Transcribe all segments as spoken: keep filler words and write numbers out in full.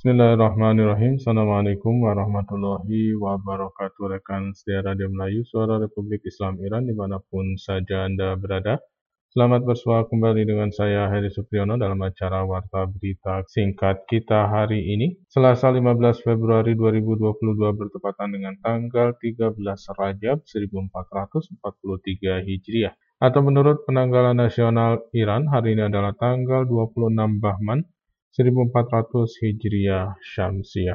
Bismillahirrahmanirrahim. Assalamualaikum warahmatullahi wabarakatuh. Rekan setia Radio Melayu, Suara Republik Islam Iran dimanapun saja Anda berada. Selamat bersua kembali dengan saya Heri Supriyono dalam acara Warta Berita Singkat kita hari ini, Selasa lima belas Februari dua ribu dua puluh dua bertepatan dengan tanggal tiga belas Rajab seribu empat ratus empat puluh tiga Hijriah. Atau menurut penanggalan nasional Iran, hari ini adalah tanggal dua puluh enam Bahman seribu empat ratus Hijriah Syamsiah.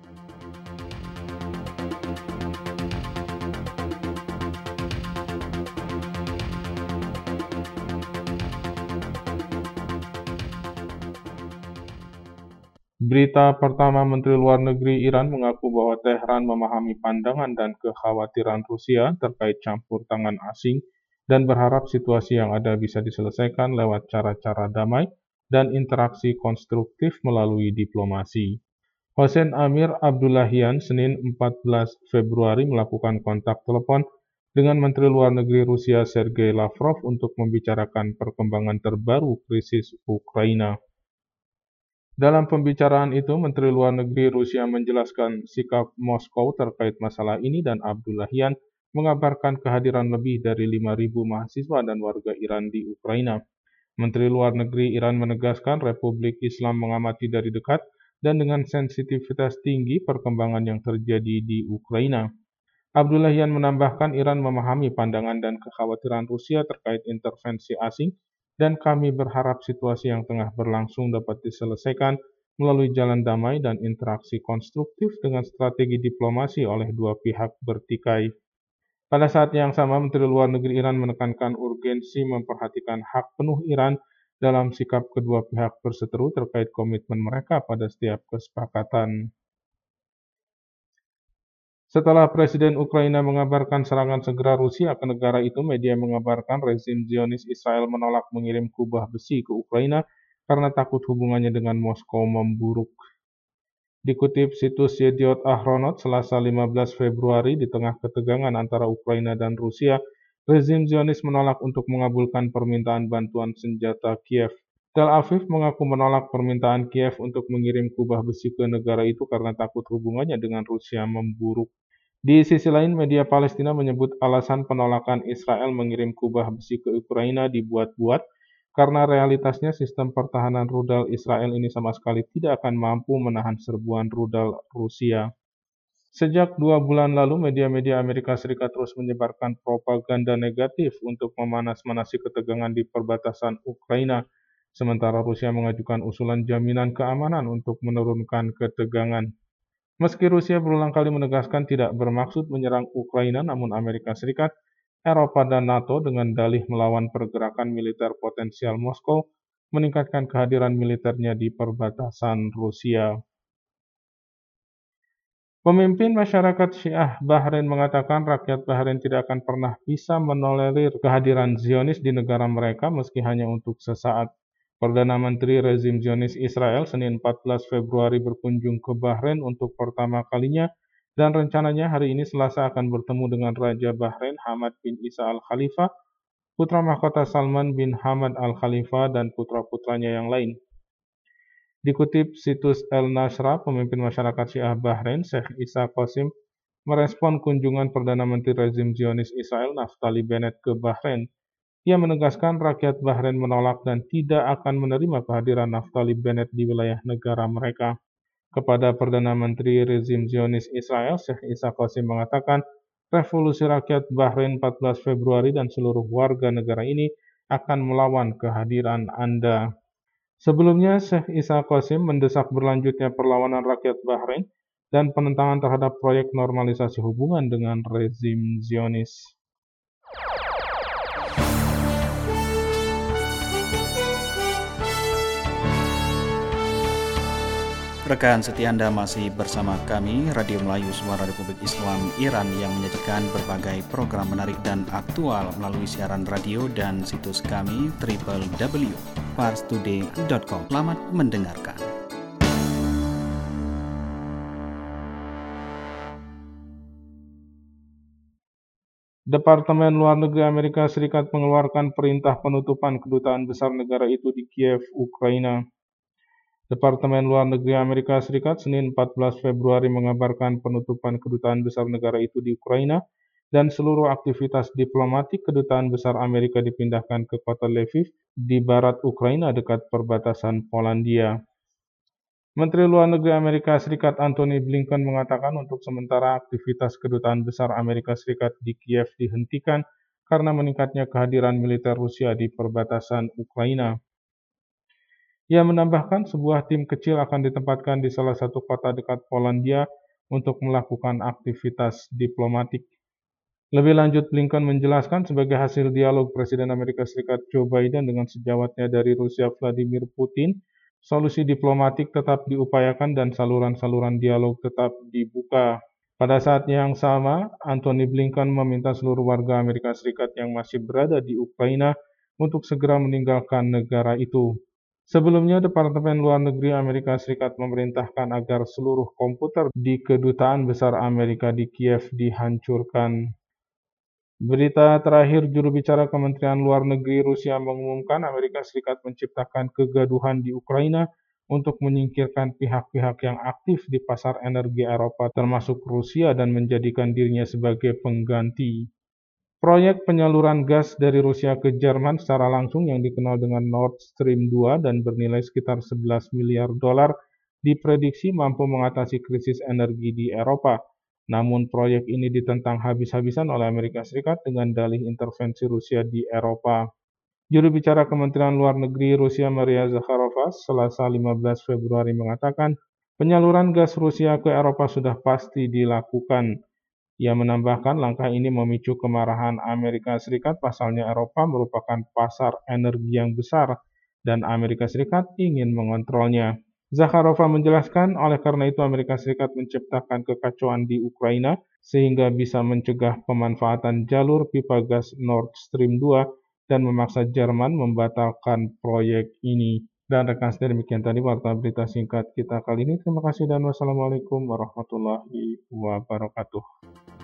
Berita pertama, Menteri Luar Negeri Iran mengaku bahwa Tehran memahami pandangan dan kekhawatiran Rusia terkait campur tangan asing dan berharap situasi yang ada bisa diselesaikan lewat cara-cara damai dan interaksi konstruktif melalui diplomasi. Hossein Amir Abdullahian Senin empat belas Februari melakukan kontak telepon dengan Menteri Luar Negeri Rusia Sergei Lavrov untuk membicarakan perkembangan terbaru krisis Ukraina. Dalam pembicaraan itu, Menteri Luar Negeri Rusia menjelaskan sikap Moskow terkait masalah ini dan Abdullahian mengabarkan kehadiran lebih dari lima ribu mahasiswa dan warga Iran di Ukraina. Menteri Luar Negeri Iran menegaskan Republik Islam mengamati dari dekat dan dengan sensitivitas tinggi perkembangan yang terjadi di Ukraina. Abdullahian menambahkan Iran memahami pandangan dan kekhawatiran Rusia terkait intervensi asing dan kami berharap situasi yang tengah berlangsung dapat diselesaikan melalui jalan damai dan interaksi konstruktif dengan strategi diplomasi oleh dua pihak bertikai. Pada saat yang sama, Menteri Luar Negeri Iran menekankan urgensi memperhatikan hak penuh Iran dalam sikap kedua pihak berseteru terkait komitmen mereka pada setiap kesepakatan. Setelah Presiden Ukraina mengabarkan serangan segera Rusia ke negara itu, media mengabarkan rezim Zionis Israel menolak mengirim kubah besi ke Ukraina karena takut hubungannya dengan Moskow memburuk. Dikutip situs Yediot Ahronot, Selasa lima belas Februari, di tengah ketegangan antara Ukraina dan Rusia, rezim Zionis menolak untuk mengabulkan permintaan bantuan senjata Kiev. Tel Aviv mengaku menolak permintaan Kiev untuk mengirim kubah besi ke negara itu karena takut hubungannya dengan Rusia memburuk. Di sisi lain, media Palestina menyebut alasan penolakan Israel mengirim kubah besi ke Ukraina dibuat-buat karena realitasnya sistem pertahanan rudal Israel ini sama sekali tidak akan mampu menahan serbuan rudal Rusia. Sejak dua bulan lalu, media-media Amerika Serikat terus menyebarkan propaganda negatif untuk memanas-manasi ketegangan di perbatasan Ukraina, sementara Rusia mengajukan usulan jaminan keamanan untuk menurunkan ketegangan. Meski Rusia berulang kali menegaskan tidak bermaksud menyerang Ukraina, namun Amerika Serikat, Eropa, dan NATO dengan dalih melawan pergerakan militer potensial Moskow meningkatkan kehadiran militernya di perbatasan Rusia. Pemimpin masyarakat Syiah Bahrain mengatakan rakyat Bahrain tidak akan pernah bisa menolerir kehadiran Zionis di negara mereka meski hanya untuk sesaat. Perdana Menteri rezim Zionis Israel Senin empat belas Februari berkunjung ke Bahrain untuk pertama kalinya dan rencananya hari ini Selasa akan bertemu dengan Raja Bahrain Hamad bin Isa Al Khalifa, putra mahkota Salman bin Hamad Al Khalifa, dan putra-putranya yang lain. Dikutip situs El Nasra, pemimpin masyarakat Syiah Bahrain, Sheikh Isa Qasim, merespon kunjungan Perdana Menteri rezim Zionis Israel Naftali Bennett ke Bahrain. Ia menegaskan rakyat Bahrain menolak dan tidak akan menerima kehadiran Naftali Bennett di wilayah negara mereka. Kepada Perdana Menteri rezim Zionis Israel, Sheikh Isa Qasim mengatakan, revolusi rakyat Bahrain empat belas Februari dan seluruh warga negara ini akan melawan kehadiran Anda. Sebelumnya, Sheikh Isa Qasim mendesak berlanjutnya perlawanan rakyat Bahrain dan penentangan terhadap proyek normalisasi hubungan dengan rezim Zionis. Rekan setia Anda masih bersama kami, Radio Melayu Suara Republik Islam Iran yang menyajikan berbagai program menarik dan aktual melalui siaran radio dan situs kami w w w titik pars today titik com. Selamat mendengarkan. Departemen Luar Negeri Amerika Serikat mengeluarkan perintah penutupan kedutaan besar negara itu di Kiev, Ukraina. Departemen Luar Negeri Amerika Serikat Senin empat belas Februari mengabarkan penutupan kedutaan besar negara itu di Ukraina dan seluruh aktivitas diplomatik kedutaan besar Amerika dipindahkan ke kota Lviv di barat Ukraina dekat perbatasan Polandia. Menteri Luar Negeri Amerika Serikat Antony Blinken mengatakan untuk sementara aktivitas kedutaan besar Amerika Serikat di Kiev dihentikan karena meningkatnya kehadiran militer Rusia di perbatasan Ukraina. Ia menambahkan sebuah tim kecil akan ditempatkan di salah satu kota dekat Polandia untuk melakukan aktivitas diplomatik. Lebih lanjut, Blinken menjelaskan sebagai hasil dialog Presiden Amerika Serikat Joe Biden dengan sejawatnya dari Rusia Vladimir Putin, solusi diplomatik tetap diupayakan dan saluran-saluran dialog tetap dibuka. Pada saat yang sama, Antony Blinken meminta seluruh warga Amerika Serikat yang masih berada di Ukraina untuk segera meninggalkan negara itu. Sebelumnya, Departemen Luar Negeri Amerika Serikat memerintahkan agar seluruh komputer di Kedutaan Besar Amerika di Kiev dihancurkan. Berita terakhir, juru bicara Kementerian Luar Negeri Rusia mengumumkan Amerika Serikat menciptakan kegaduhan di Ukraina untuk menyingkirkan pihak-pihak yang aktif di pasar energi Eropa termasuk Rusia dan menjadikan dirinya sebagai pengganti. Proyek penyaluran gas dari Rusia ke Jerman secara langsung yang dikenal dengan Nord Stream dua dan bernilai sekitar sebelas miliar dolar diprediksi mampu mengatasi krisis energi di Eropa. Namun proyek ini ditentang habis-habisan oleh Amerika Serikat dengan dalih intervensi Rusia di Eropa. Juru bicara Kementerian Luar Negeri Rusia Maria Zakharova Selasa lima belas Februari mengatakan penyaluran gas Rusia ke Eropa sudah pasti dilakukan. Ia menambahkan langkah ini memicu kemarahan Amerika Serikat, pasalnya Eropa merupakan pasar energi yang besar dan Amerika Serikat ingin mengontrolnya. Zakharova menjelaskan, oleh karena itu Amerika Serikat menciptakan kekacauan di Ukraina sehingga bisa mencegah pemanfaatan jalur pipa gas Nord Stream dua dan memaksa Jerman membatalkan proyek ini. Dan rekan sedia, demikian tadi warta berita singkat kita kali ini. Terima kasih dan wassalamualaikum warahmatullahi wabarakatuh.